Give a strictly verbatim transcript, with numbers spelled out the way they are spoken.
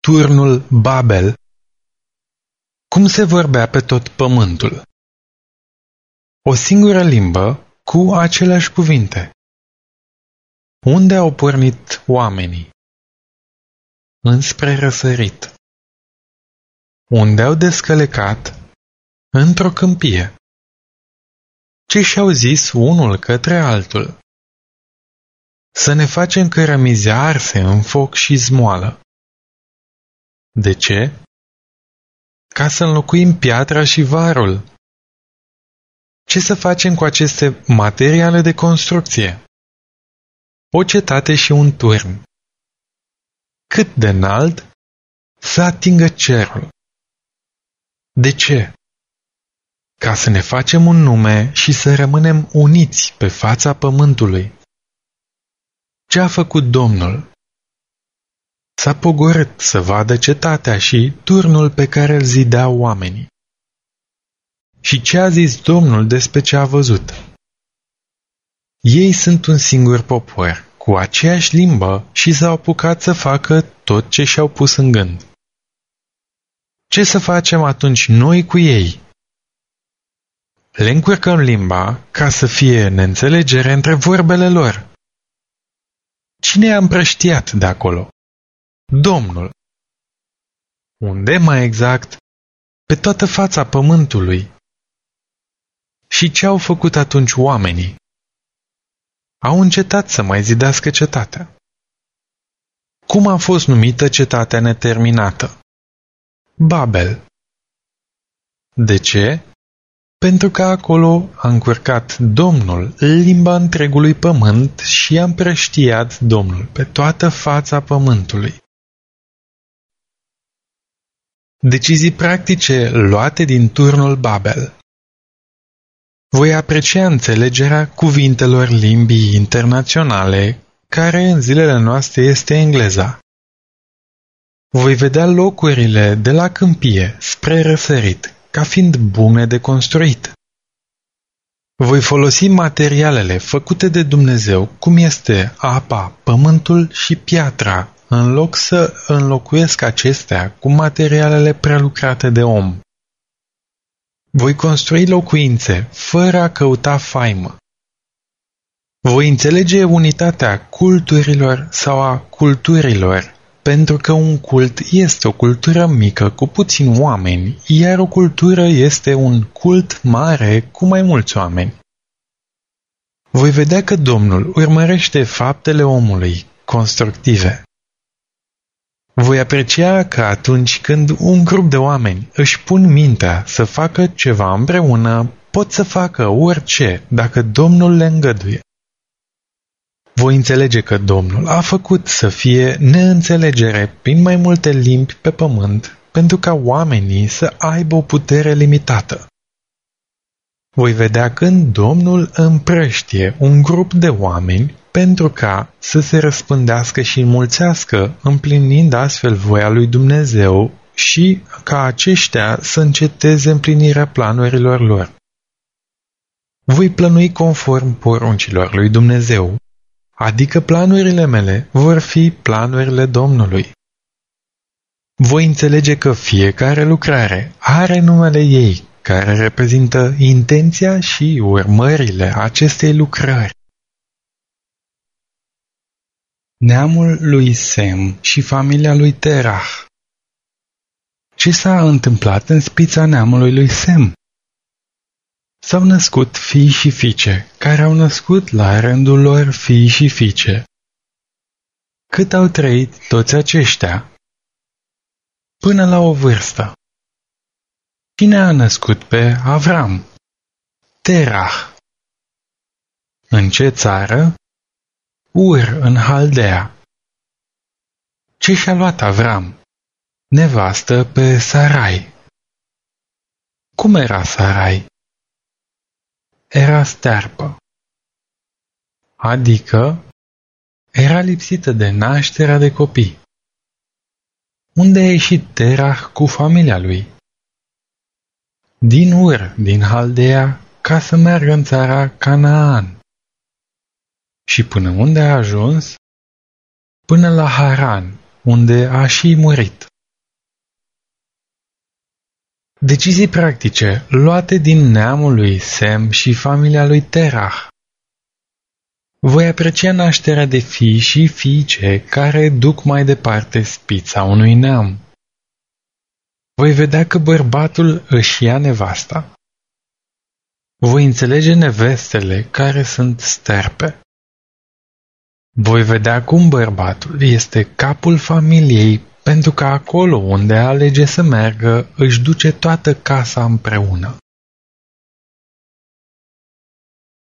turnul Babel. Cum se vorbea pe tot pământul? O singură limbă cu aceleași cuvinte. Unde au pornit oamenii? Înspre răsărit. Unde au descălecat? Într-o câmpie. Ce și-au zis unul către altul? Să ne facem cărămizi arse în foc și zmoală. De ce? Ca să înlocuim piatra și varul. Ce să facem cu aceste materiale de construcție? O cetate și un turn. Cât de înalt? Să atingă cerul. De ce? Ca să ne facem un nume și să rămânem uniți pe fața pământului. Ce a făcut Domnul? S-a pogorât să vadă cetatea și turnul pe care îl zideau oamenii. Și ce a zis Domnul despre ce a văzut? Ei sunt un singur popor, cu aceeași limbă și s-au apucat să facă tot ce și-au pus în gând. Ce să facem atunci noi cu ei? Le încurcăm limba ca să fie neînțelegere între vorbele lor. Cine i-a împrăștiat de acolo? Domnul. Unde mai exact? Pe toată fața pământului. Și ce au făcut atunci oamenii? Au încetat să mai zidească cetatea. Cum a fost numită cetatea neterminată? Babel. De ce? Pentru că acolo a încurcat Domnul limba întregului pământ și a împrăștiat Domnul pe toată fața pământului. Decizii practice luate din turnul Babel. Voi aprecia înțelegerea cuvintelor limbii internaționale, care în zilele noastre este engleza. Voi vedea locurile de la câmpie spre răsărit, ca fiind bune de construit. Voi folosi materialele făcute de Dumnezeu, cum este apa, pământul și piatra, în loc să înlocuiesc acestea cu materialele prelucrate de om. Voi construi locuințe fără a căuta faimă. Voi înțelege unitatea culturilor sau a culturilor, pentru că un cult este o cultură mică cu puțini oameni, iar o cultură este un cult mare cu mai mulți oameni. Voi vedea că Domnul urmărește faptele omului, constructive. Voi aprecia că atunci când un grup de oameni își pun mintea să facă ceva împreună, pot să facă orice dacă Domnul le îngăduie. Voi înțelege că Domnul a făcut să fie neînțelegere prin mai multe limbi pe pământ, pentru ca oamenii să aibă o putere limitată. Voi vedea când Domnul împrăștie un grup de oameni pentru ca să se răspândească și înmulțească, împlinind astfel voia lui Dumnezeu și ca aceștia să înceteze împlinirea planurilor lor. Voi plănui conform poruncilor lui Dumnezeu, adică planurile mele vor fi planurile Domnului. Voi înțelege că fiecare lucrare are numele ei, care reprezintă intenția și urmările acestei lucrări. Neamul lui Sem și familia lui Terah. Ce s-a întâmplat în spița neamului lui Sem? S-au născut fii și fiice, care au născut la rândul lor fii și fiice. Cât au trăit toți aceștia? Până la o vârstă. Cine a născut pe Avram? Terah. În ce țară? Ur, în Haldea. Ce și-a luat Avram? Nevastă pe Sarai. Cum era Sarai? Era stearpă. Adică era lipsită de nașterea de copii. Unde a ieșit Terah cu familia lui? Din Ur, din Haldea, ca să meargă în țara Canaan. Și până unde a ajuns? Până la Haran, unde a și murit. Decizii practice luate din neamul lui Sem și familia lui Terah. Voi aprecia nașterea de fii și fiice care duc mai departe spița unui neam. Voi vedea că bărbatul își ia nevasta. Voi înțelege nevestele care sunt sterpe. Voi vedea cum bărbatul este capul familiei, pentru că acolo unde alege să meargă își duce toată casa împreună.